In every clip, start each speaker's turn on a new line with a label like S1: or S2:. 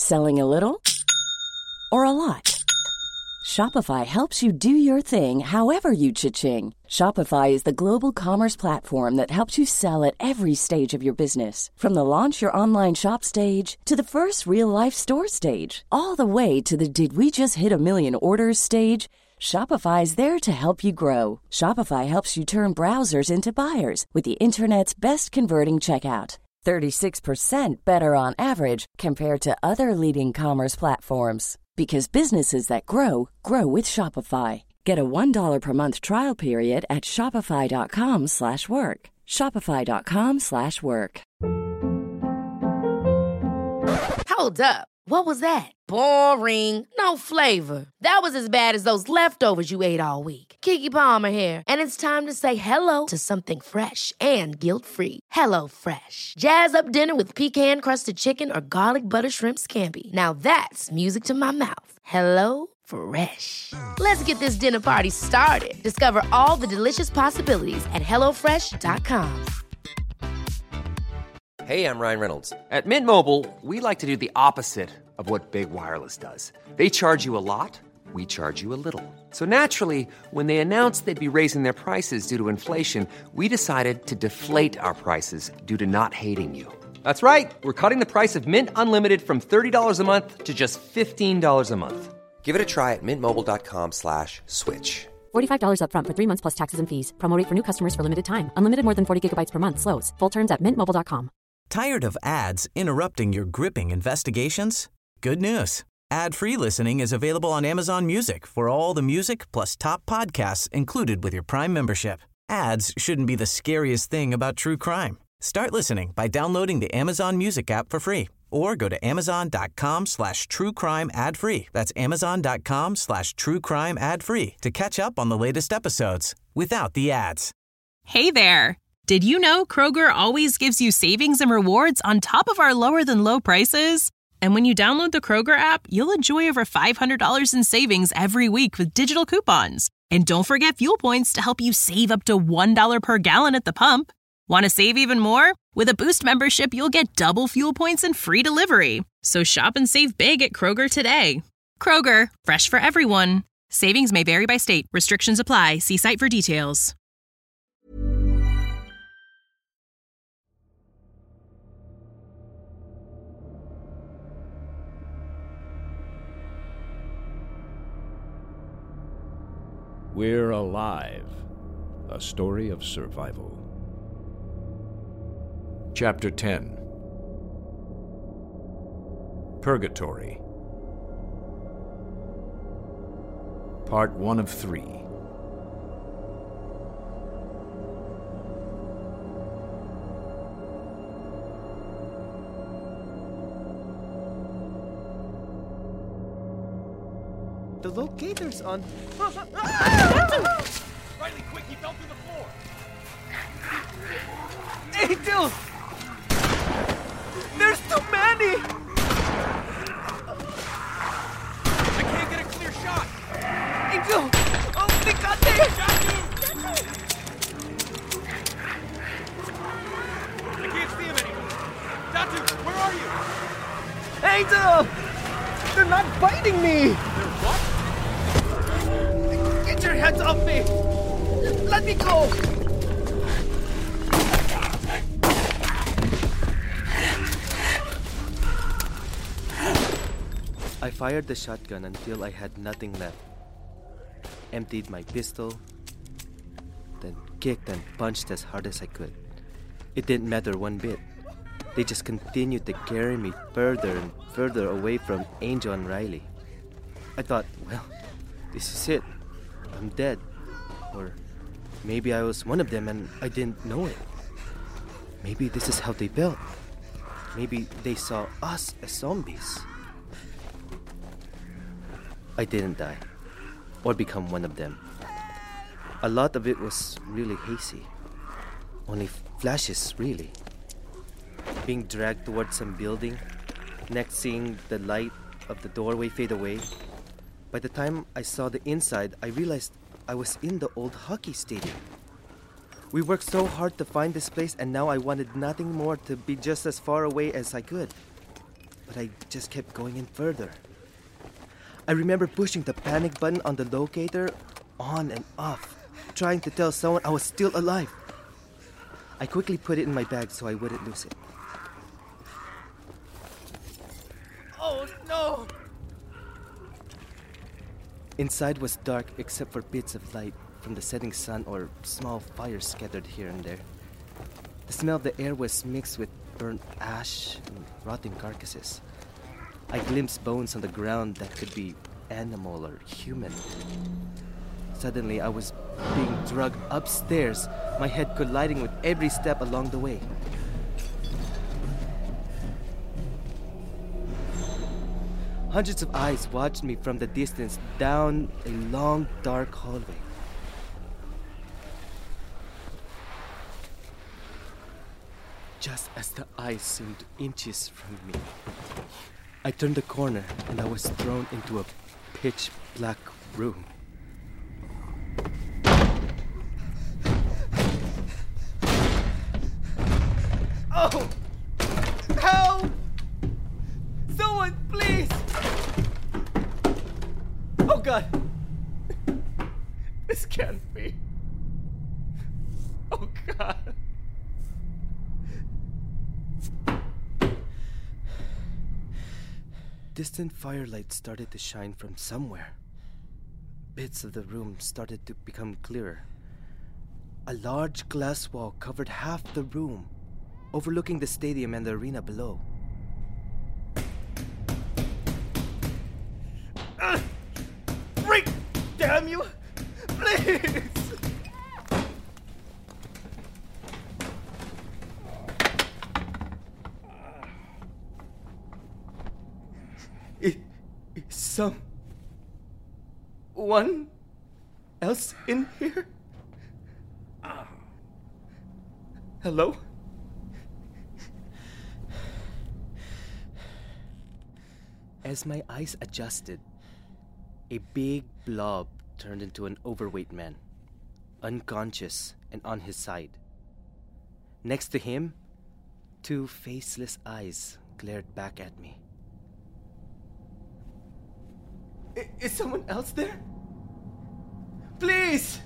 S1: Selling a little or a lot? Shopify helps you do your thing however you cha-ching. Shopify is the global commerce platform that helps you sell at every stage of your business. From the launch your online shop stage to the first real-life store stage, all the way to the did we just hit a million orders stage. Shopify is there to help you grow. Shopify helps you turn browsers into buyers with the internet's best converting checkout. 36% better on average compared to other leading commerce platforms. Because businesses that grow, grow with Shopify. Get a $1 per month trial period at shopify.com/work. Shopify.com/work.
S2: Hold up. What was that? Boring. No flavor. That was as bad as those leftovers you ate all week. Keke Palmer here, and it's time to say hello to something fresh and guilt-free. Hello Fresh. Jazz up dinner with pecan-crusted chicken or garlic butter shrimp scampi. Now that's music to my mouth. Hello Fresh. Let's get this dinner party started. Discover all the delicious possibilities at hellofresh.com.
S3: Hey, I'm Ryan Reynolds. At Mint Mobile, we like to do the opposite of what Big Wireless does. They charge you a lot, we charge you a little. So naturally, when they announced they'd be raising their prices due to inflation, we decided to deflate our prices due to not hating you. That's right. We're cutting the price of Mint Unlimited from $30 a month to just $15 a month. Give it a try at mintmobile.com/switch.
S4: $45 up front for 3 months plus taxes and fees. Promo rate for new customers for limited time. Unlimited more than 40 gigabytes per month slows. Full terms at mintmobile.com.
S5: Tired of ads interrupting your gripping investigations? Good news. Ad-free listening is available on Amazon Music for all the music plus top podcasts included with your Prime membership. Ads shouldn't be the scariest thing about true crime. Start listening by downloading the Amazon Music app for free or go to amazon.com/truecrime ad-free. That's amazon.com/truecrime ad-free to catch up on the latest episodes without the ads.
S6: Hey there. Did you know Kroger always gives you savings and rewards on top of our lower than low prices? And when you download the Kroger app, you'll enjoy over $500 in savings every week with digital coupons. And don't forget fuel points to help you save up to $1 per gallon at the pump. Want to save even more? With a Boost membership, you'll get double fuel points and free delivery. So shop and save big at Kroger today. Kroger, fresh for everyone. Savings may vary by state. Restrictions apply. See site for details.
S7: We're Alive, a story of survival. Chapter 10. Purgatory. Part 1 of 3.
S8: The locator's on.
S9: Riley, quick, he fell through the floor.
S8: Angel! There's too many!
S9: I can't get a clear shot.
S8: Angel! Oh, they got there!
S9: I can't see him anymore. Datu, where are you?
S8: Angel! They're not biting me!
S9: They're what?
S8: Get your hands off me! Let me go! I fired the shotgun until I had nothing left. Emptied my pistol, then kicked and punched as hard as I could. It didn't matter one bit. They just continued to carry me further and further away from Angel and Riley. I thought, well, this is it. I'm dead. Or maybe I was one of them and I didn't know it. Maybe this is how they felt. Maybe they saw us as zombies. I didn't die or become one of them. A lot of it was really hazy. Only flashes, really. Being dragged towards some building, next seeing the light of the doorway fade away. By the time I saw the inside, I realized I was in the old hockey stadium. We worked so hard to find this place, and now I wanted nothing more to be just as far away as I could. but I just kept going in further. I remember pushing the panic button on the locator on and off, trying to tell someone I was still alive. I quickly put it in my bag so I wouldn't lose it.
S9: Oh no!
S8: Inside was dark except for bits of light from the setting sun or small fires scattered here and there. The smell of the air was mixed with burnt ash and rotting carcasses. I glimpsed bones on the ground that could be animal or human. Suddenly, I was being dragged upstairs, my head colliding with every step along the way. Hundreds of eyes watched me from the distance down a long, dark hallway. Just as the eyes seemed inches from me, I turned the corner and I was thrown into a pitch black room.
S9: Oh! Help! Someone, please! Oh God! This can't be. Oh God!
S8: Distant firelight started to shine from somewhere. Bits of the room started to become clearer. A large glass wall covered half the room, overlooking the stadium and the arena below.
S9: Freak! Damn you! Please!
S8: Is someone else in here? Hello? As my eyes adjusted, a big blob turned into an overweight man, unconscious and on his side. Next to him, two faceless eyes glared back at me.
S9: Is someone else there? Please!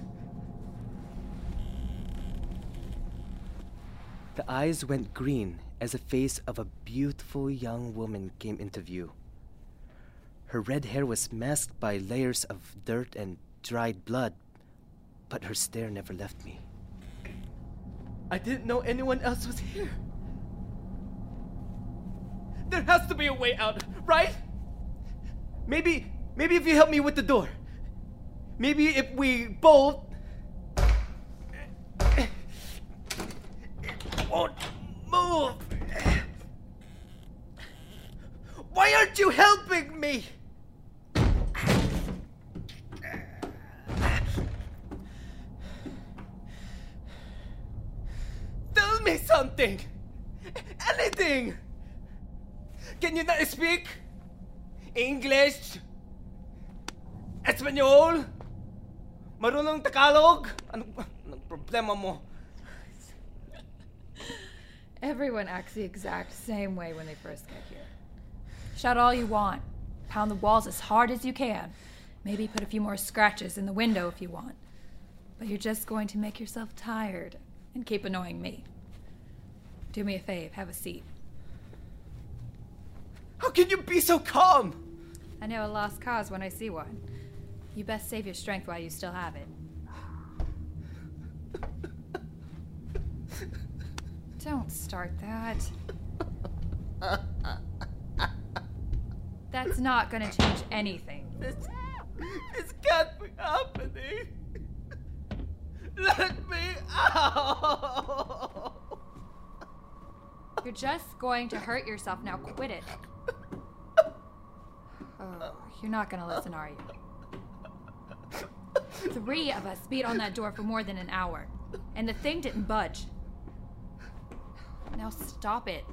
S8: The eyes went green as the face of a beautiful young woman came into view. Her red hair was masked by layers of dirt and dried blood, but her stare never left me.
S9: I didn't know anyone else was here. There has to be a way out, right? Maybe if you help me with the door. Maybe if we both... It won't move. Why aren't you helping me? Tell me something. Anything. Can you not speak English? Espanyol? Marunong Tagalog? Anong problema mo?
S10: Everyone acts the exact same way when they first get here. Shout all you want. Pound the walls as hard as you can. Maybe put a few more scratches in the window if you want. But you're just going to make yourself tired and keep annoying me. Do me a fave, have a seat.
S9: How can you be so calm?
S10: I know a lost cause when I see one. You best save your strength while you still have it. Don't start that. That's not gonna change anything.
S9: This can't be happening. Let me out.
S10: You're just going to hurt yourself now. Quit it. Oh, you're not gonna listen, are you? 3 of us beat on that door for more than an hour, and the thing didn't budge. Now stop it.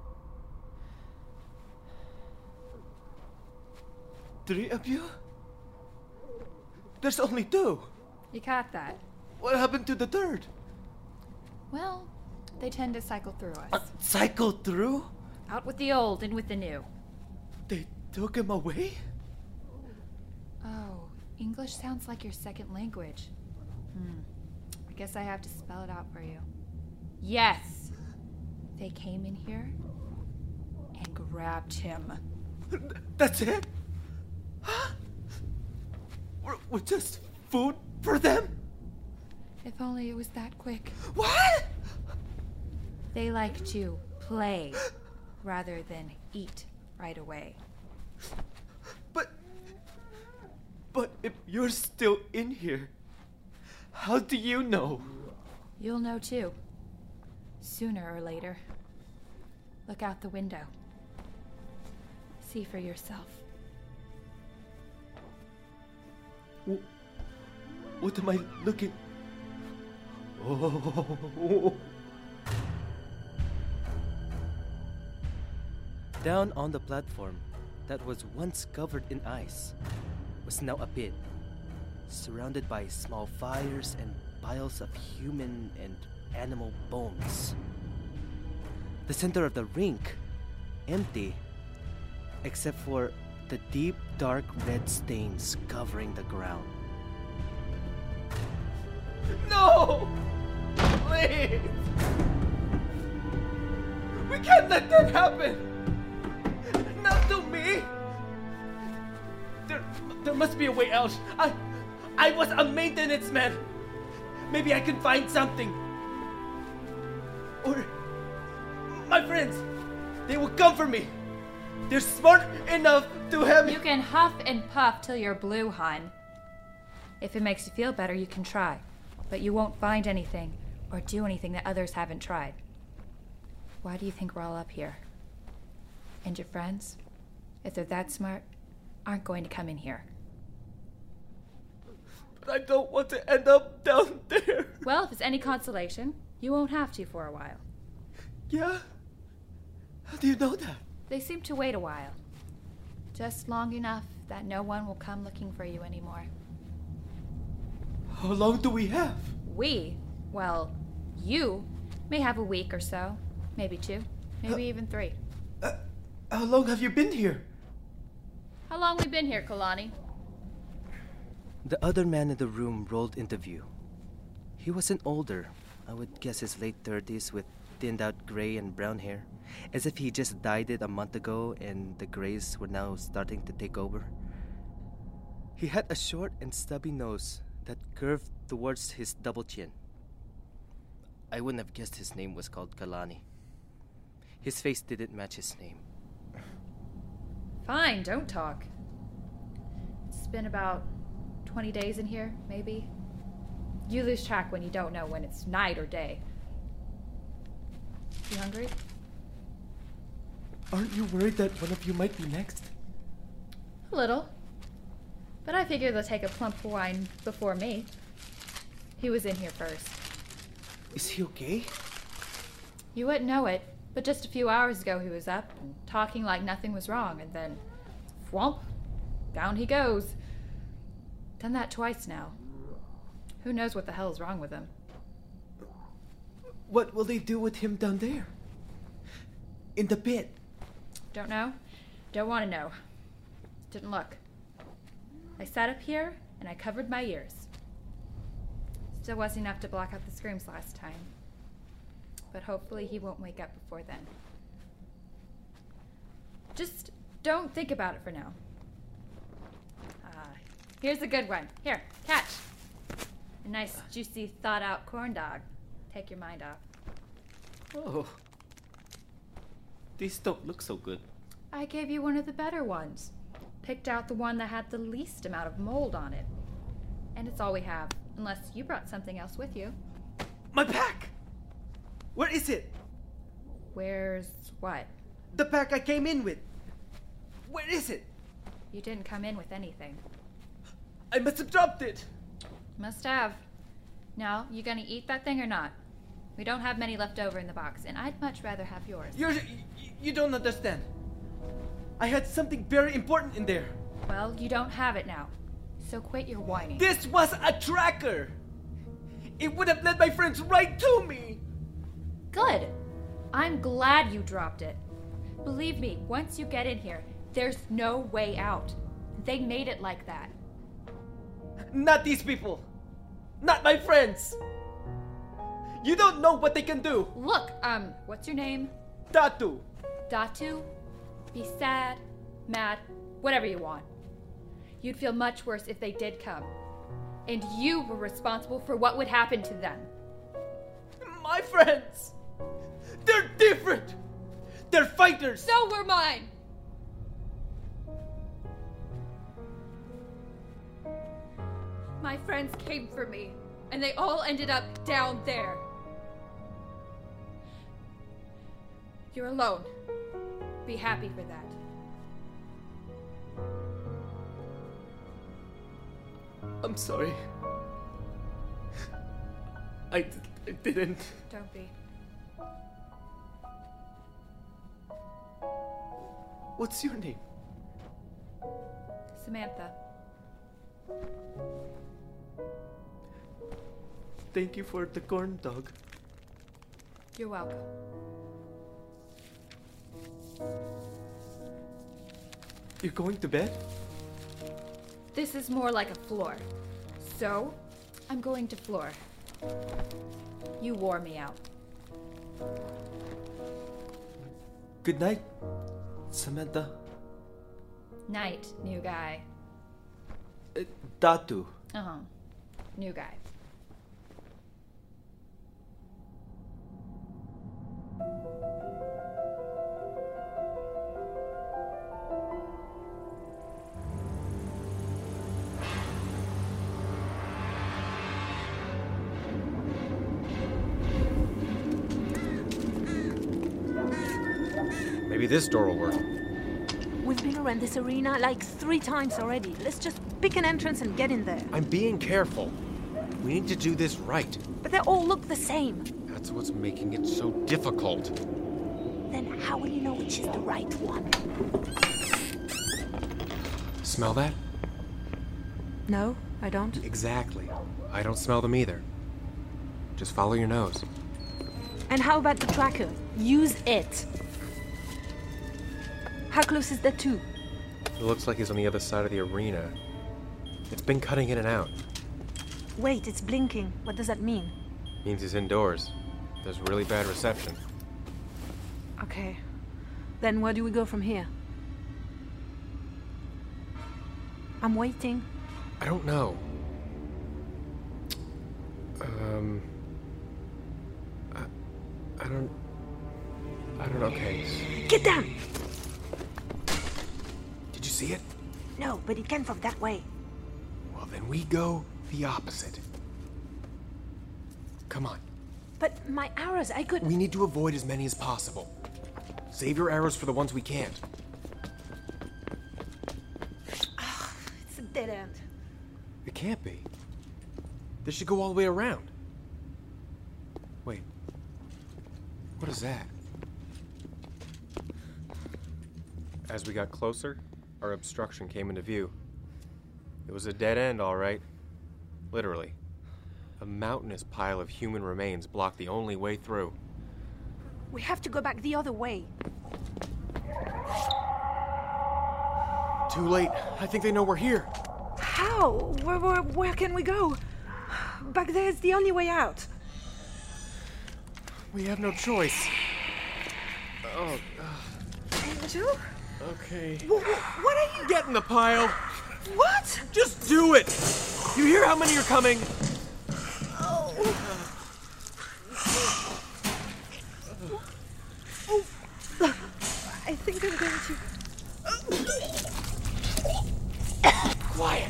S9: 3 of you? There's only 2.
S10: You caught that.
S9: What happened to the third?
S10: Well, they tend to cycle through us.
S9: Cycle through?
S10: Out with the old, in with the new.
S9: took him away?
S10: Oh, English sounds like your second language. I guess I have to spell it out for you. Yes! They came in here and grabbed him.
S9: That's it? We're just food for them?
S10: If only it was that quick.
S9: What?
S10: They like to play rather than eat right away.
S9: But if you're still in here, how do you know?
S10: You'll know too. Sooner or later. Look out the window. See for yourself.
S9: What am I looking? Oh.
S8: Down on the platform that was once covered in ice was now a pit, surrounded by small fires and piles of human and animal bones. The center of the rink, empty, except for the deep, dark red stains covering the ground.
S9: No! Please! We can't let that happen! Not to me! There must be a way out. I was a maintenance man. Maybe I can find something. Or my friends, they will come for me. They're smart enough to have me.
S10: You can huff and puff till you're blue, hon. If it makes you feel better, you can try. But you won't find anything or do anything that others haven't tried. Why do you think we're all up here? And your friends, if they're that smart, aren't going to come in here.
S9: But I don't want to end up down there.
S10: Well, if it's any consolation, you won't have to for a while.
S9: Yeah? How do you know that?
S10: They seem to wait a while. Just long enough that no one will come looking for you anymore.
S9: How long do we have?
S10: We? Well, you may have a week or so. Maybe 2. Maybe even 3.
S9: How long have you been here?
S10: How long we been here, Kalani?
S8: The other man in the room rolled into view. He wasn't older. I would guess his late 30s with thinned out gray and brown hair, as if he just dyed it a month ago and the grays were now starting to take over. He had a short and stubby nose that curved towards his double chin. I wouldn't have guessed his name was called Kalani. His face didn't match his name.
S10: Fine, don't talk. It's been about 20 days in here, maybe. You lose track when you don't know when it's night or day. You hungry?
S9: Aren't you worried that one of you might be next?
S10: A little. But I figure they'll take a plump wine before me. He was in here first.
S9: Is he okay?
S10: You wouldn't know it, but just a few hours ago he was up and talking like nothing was wrong, and then, whomp, down he goes. Done that twice now. Who knows what the hell is wrong with him?
S9: What will they do with him down there? In the pit?
S10: Don't know. Don't want to know. Didn't look. I sat up here and I covered my ears. Still wasn't enough to block out the screams last time. But hopefully he won't wake up before then. Just don't think about it for now. Here's a good one. Here, catch. A nice, juicy, thought-out corn dog. Take your mind off.
S9: Oh. These don't look so good.
S10: I gave you one of the better ones. Picked out the one that had the least amount of mold on it. And it's all we have, unless you brought something else with you.
S9: My pack! Where is it?
S10: Where's what?
S9: The pack I came in with. Where is it?
S10: You didn't come in with anything.
S9: I must have dropped it.
S10: Must have. Now, you gonna eat that thing or not? We don't have many left over in the box, and I'd much rather have yours.
S9: You don't understand. I had something very important in there.
S10: Well, you don't have it now. So quit your whining.
S9: This was a tracker. It would have led my friends right to me.
S10: Good. I'm glad you dropped it. Believe me, once you get in here, There's no way out. They made it like that.
S9: Not these people! Not my friends! You don't know what they can do!
S10: Look, what's your name?
S9: Datu!
S10: Datu? Be sad, mad, whatever you want. You'd feel much worse if they did come. And you were responsible for what would happen to them.
S9: My friends! They're different! They're fighters!
S10: So were mine! My friends came for me, and they all ended up down there. You're alone. Be happy for that.
S9: I'm sorry. I didn't.
S10: Don't be.
S9: What's your name?
S10: Samantha.
S9: Thank you for the corn dog.
S10: You're welcome.
S9: You're going to bed?
S10: This is more like a floor. So, I'm going to floor. You wore me out.
S9: Good night, Samantha.
S10: Night, new guy.
S9: Datu.
S10: Uh-huh. New guy.
S11: Maybe this door will work.
S12: We've been around this arena like 3 times already. Let's just pick an entrance and get in there.
S11: I'm being careful. We need to do this right.
S12: But they all look the same.
S11: That's what's making it so difficult.
S12: Then how will you know which is the right one?
S11: Smell that?
S12: No, I don't.
S11: Exactly. I don't smell them either. Just follow your nose.
S12: And how about the tracker? Use it. How close is that to?
S11: It looks like he's on the other side of the arena. It's been cutting in and out.
S12: Wait, it's blinking. What does that mean?
S11: Means he's indoors. There's really bad reception.
S12: Okay. Then where do we go from here? I'm waiting.
S11: I don't know. I don't know. Okay.
S12: Get down!
S11: Did you see it?
S12: No, but it came from that way.
S11: Well, then we go the opposite. Come on.
S12: But my arrows, I could...
S11: We need to avoid as many as possible. Save your arrows for the ones we can't.
S12: It's a dead end.
S11: It can't be. This should go all the way around. Wait. What is that? As we got closer, our obstruction came into view. It was a dead end, all right. Literally. A mountainous pile of human remains blocked the only way through.
S12: We have to go back the other way.
S11: Too late. I think they know we're here.
S12: How? Where can we go? Back there is the only way out.
S11: We have no choice. Oh.
S12: Angel?
S11: Okay.
S12: What are you...
S11: Get in the pile!
S12: What?
S11: Just do it! You hear how many are coming?
S12: I think I'm going to...
S11: Quiet!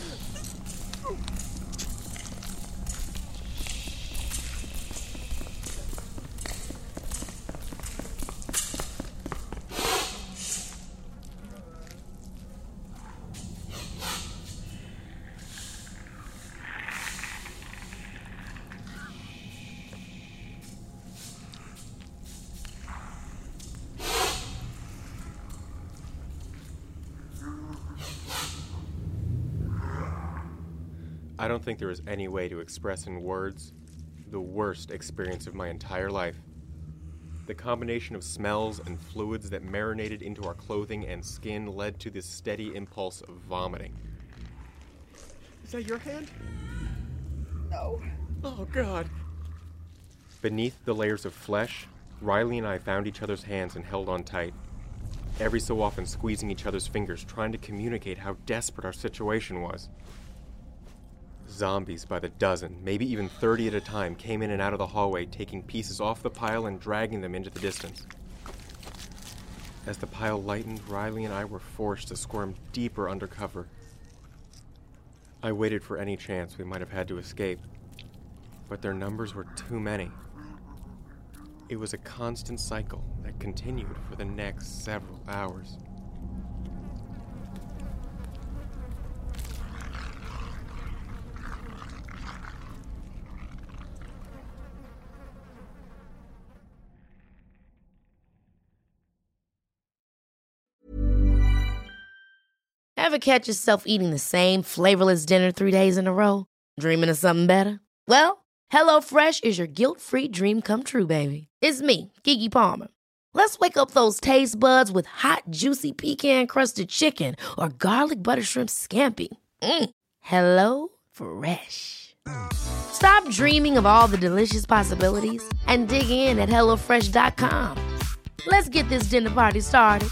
S11: I don't think there is any way to express in words the worst experience of my entire life. The combination of smells and fluids that marinated into our clothing and skin led to this steady impulse of vomiting. Is that your hand?
S9: No.
S11: Oh, God. Beneath the layers of flesh, Riley and I found each other's hands and held on tight, every so often squeezing each other's fingers, trying to communicate how desperate our situation was. Zombies by the dozen, maybe even 30 at a time, came in and out of the hallway, taking pieces off the pile and dragging them into the distance. As the pile lightened, Riley and I were forced to squirm deeper under cover. I waited for any chance we might have had to escape, but their numbers were too many. It was a constant cycle that continued for the next several hours.
S2: Ever catch yourself eating the same flavorless dinner 3 days in a row? Dreaming of something better? Well, HelloFresh is your guilt-free dream come true, baby. It's me, Keke Palmer. Let's wake up those taste buds with hot, juicy pecan-crusted chicken or garlic butter shrimp scampi. Hello Fresh. Stop dreaming of all the delicious possibilities and dig in at HelloFresh.com. Let's get this dinner party started.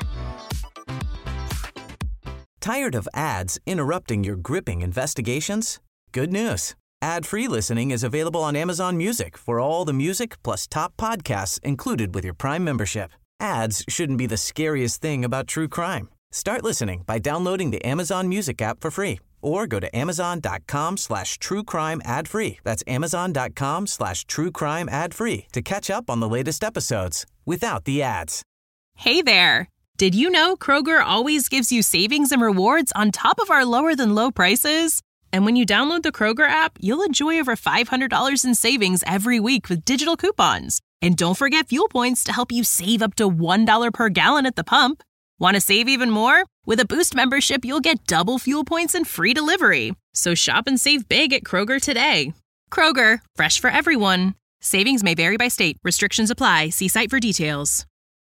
S5: Tired of ads interrupting your gripping investigations? Good news. Ad-free listening is available on Amazon Music for all the music plus top podcasts included with your Prime membership. Ads shouldn't be the scariest thing about true crime. Start listening by downloading the Amazon Music app for free or go to amazon.com/truecrime ad-free. That's amazon.com/truecrime ad-free to catch up on the latest episodes without the ads.
S6: Hey there! Did you know Kroger always gives you savings and rewards on top of our lower-than-low prices? And when you download the Kroger app, you'll enjoy over $500 in savings every week with digital coupons. And don't forget fuel points to help you save up to $1 per gallon at the pump. Want to save even more? With a Boost membership, you'll get double fuel points and free delivery. So shop and save big at Kroger today. Kroger, fresh for everyone. Savings may vary by state. Restrictions apply. See site for details.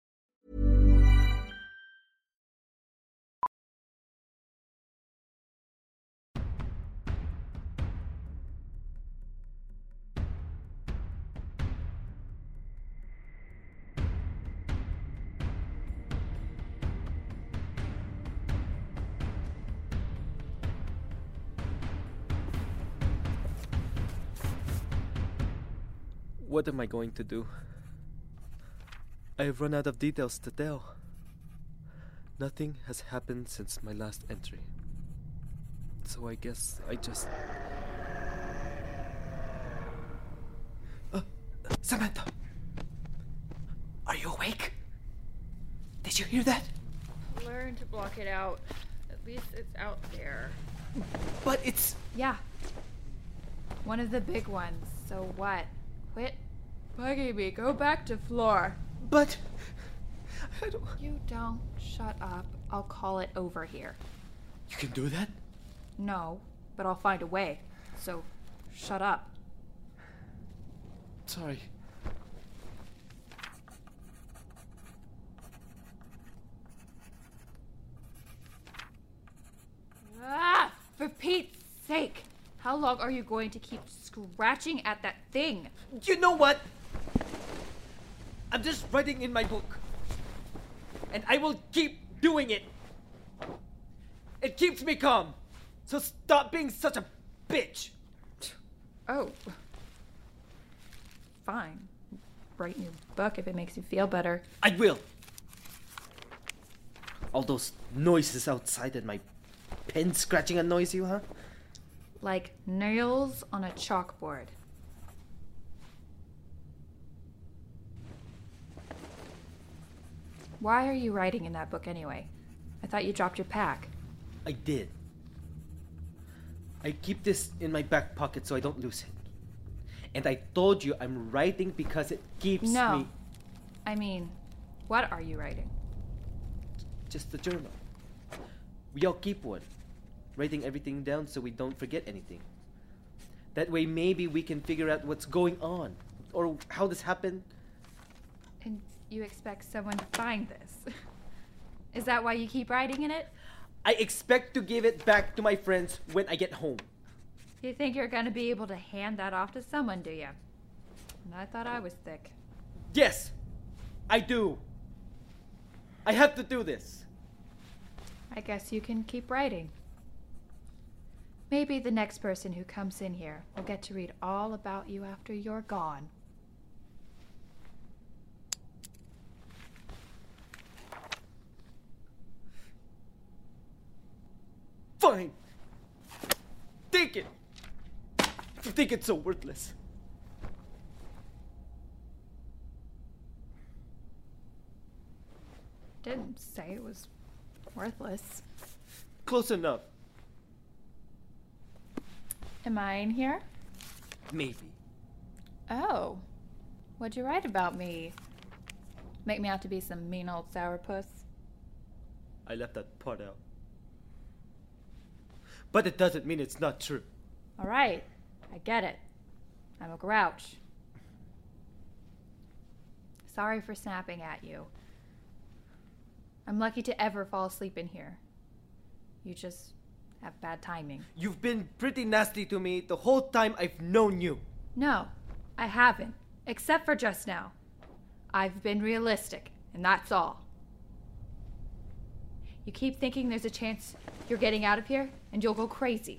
S8: What am I going to do? I have run out of details to tell. Nothing has happened since my last entry. So I guess I just...
S9: Samantha! Are you awake? Did you hear that?
S10: Learn to block it out. At least it's out there.
S9: But it's...
S10: Yeah. One of the big ones. So what? Quit bugging me. Go back to floor.
S9: But... I don't...
S10: You don't shut up. I'll call it over here.
S9: You can do that?
S10: No, but I'll find a way. So, shut up.
S9: Sorry.
S10: Ah! For Pete's sake! How long are you going to keep scratching at that thing?
S9: You know what? I'm just writing in my book. And I will keep doing it. It keeps me calm. So stop being such a bitch.
S10: Oh. Fine. Write in your book if it makes you feel better.
S9: I will. All those noises outside and my pen scratching annoys you, huh?
S10: Like nails on a chalkboard. Why are you writing in that book anyway? I thought you dropped your pack.
S9: I did. I keep this in my back pocket so I don't lose it. And I told you I'm writing because it keeps me...
S10: No. I mean, what are you writing?
S9: Just a journal. We all keep one. Writing everything down so we don't forget anything. That way maybe we can figure out what's going on. Or how this happened.
S10: And you expect someone to find this? Is that why you keep writing in it?
S9: I expect to give it back to my friends when I get home.
S10: You think you're gonna be able to hand that off to someone, do you? And I thought I was thick.
S9: Yes, I do. I have to do this.
S10: I guess you can keep writing. Maybe the next person who comes in here will get to read all about you after you're gone.
S9: Fine. Take it. If you think it's so worthless.
S10: Didn't say it was worthless.
S9: Close enough.
S10: Am I in here?
S9: Maybe.
S10: Oh. What'd you write about me? Make me out to be some mean old sourpuss?
S9: I left that part out. But it doesn't mean it's not true.
S10: All right. I get it. I'm a grouch. Sorry for snapping at you. I'm lucky to ever fall asleep in here. You just have bad timing.
S9: You've been pretty nasty to me the whole time I've known you.
S10: No, I haven't. Except for just now. I've been realistic, and that's all. You keep thinking there's a chance you're getting out of here, and you'll go crazy.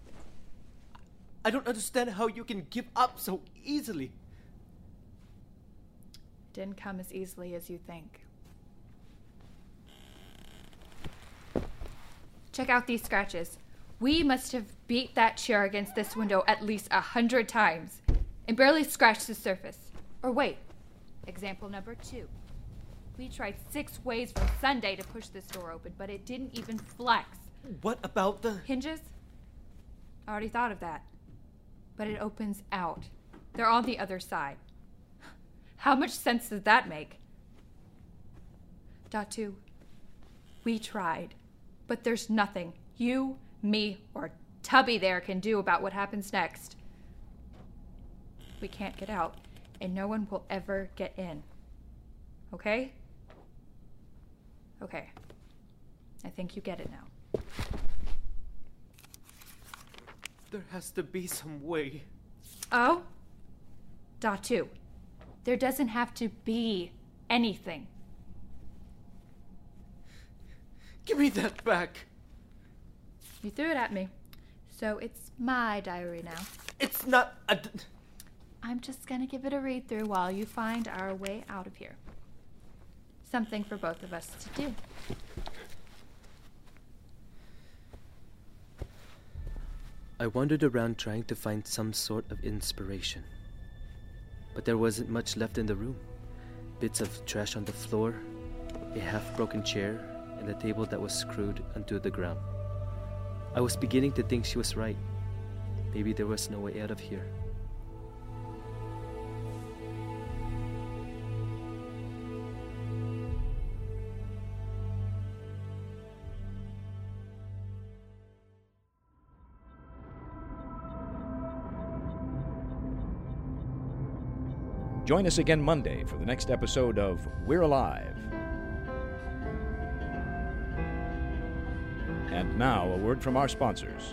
S9: I don't understand how you can give up so easily.
S10: Didn't come as easily as you think. Check out these scratches. We must have beat that chair against this window at least 100 times and barely scratched the surface. Or wait, example number 2. We tried 6 ways from Sunday to push this door open, but it didn't even flex.
S9: What about the
S10: hinges? I already thought of that. But it opens out. They're on the other side. How much sense does that make? Dot 2. We tried. But there's nothing you, me, or Tubby there can do about what happens next. We can't get out, and no one will ever get in. Okay? Okay. I think you get it now.
S9: There has to be some way.
S10: Oh? Dot 2. There doesn't have to be anything.
S9: Give me that back.
S10: You threw it at me. So it's my diary now.
S9: It's not a...
S10: I'm just gonna give it a read through while you find our way out of here. Something for both of us to do.
S8: I wandered around trying to find some sort of inspiration. But there wasn't much left in the room. Bits of trash on the floor, a half-broken chair, and a table that was screwed onto the ground. I was beginning to think she was right. Maybe there was no way out of here.
S7: Join us again Monday for the next episode of We're Alive. And now, a word from our sponsors.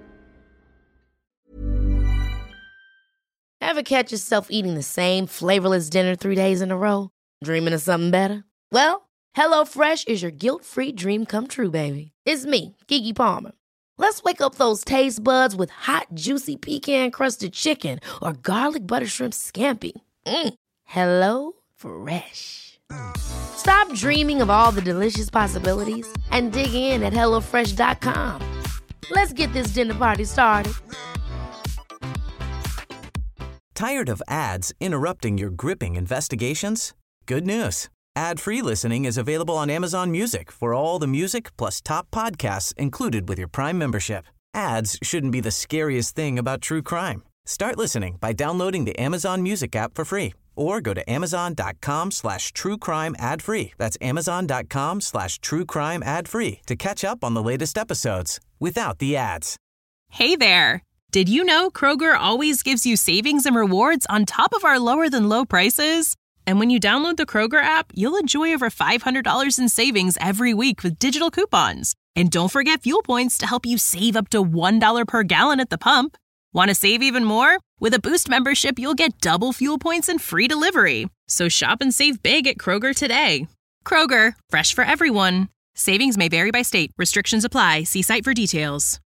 S2: Ever catch yourself eating the same flavorless dinner 3 days in a row? Dreaming of something better? Well, HelloFresh is your guilt-free dream come true, baby. It's me, Keke Palmer. Let's wake up those taste buds with hot, juicy pecan-crusted chicken or garlic butter shrimp scampi. Hello Fresh. Stop dreaming of all the delicious possibilities and dig in at HelloFresh.com. Let's get this dinner party started.
S5: Tired of ads interrupting your gripping investigations? Good news. Ad-free listening is available on Amazon Music for all the music plus top podcasts included with your Prime membership. Ads shouldn't be the scariest thing about true crime. Start listening by downloading the Amazon Music app for free or go to amazon.com/truecrime ad-free. That's amazon.com/truecrime ad-free to catch up on the latest episodes without the ads.
S6: Hey there. Did you know Kroger always gives you savings and rewards on top of our lower than low prices? And when you download the Kroger app, you'll enjoy over $500 in savings every week with digital coupons. And don't forget fuel points to help you save up to $1 per gallon at the pump. Want to save even more? With a Boost membership, you'll get double fuel points and free delivery. So shop and save big at Kroger today. Kroger, fresh for everyone. Savings may vary by state. Restrictions apply. See site for details.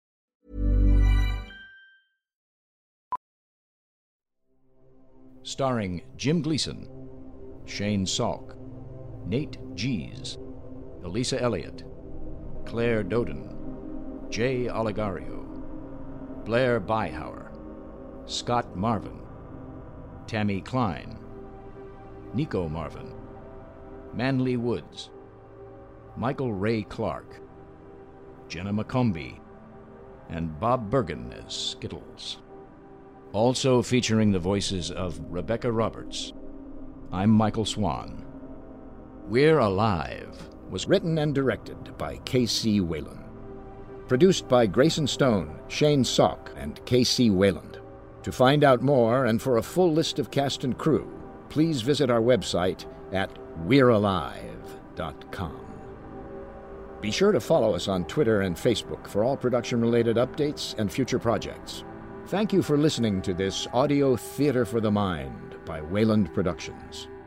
S7: Starring Jim Gleason, Shane Salk, Nate Gies, Elisa Elliott, Claire Doden, Jay Oligario, Blair Byhauer, Scott Marvin, Tammy Klein, Nico Marvin, Manly Woods, Michael Ray Clark, Jenna McCombie, and Bob Bergen as Skittles. Also featuring the voices of Rebecca Roberts. I'm Michael Swan. We're Alive was written and directed by K.C. Wayland. Produced by Grayson Stone, Shane Salk, and K.C. Wayland. To find out more and for a full list of cast and crew, please visit our website at we'realive.com. Be sure to follow us on Twitter and Facebook for all production-related updates and future projects. Thank you for listening to this audio theater for the mind by Wayland Productions.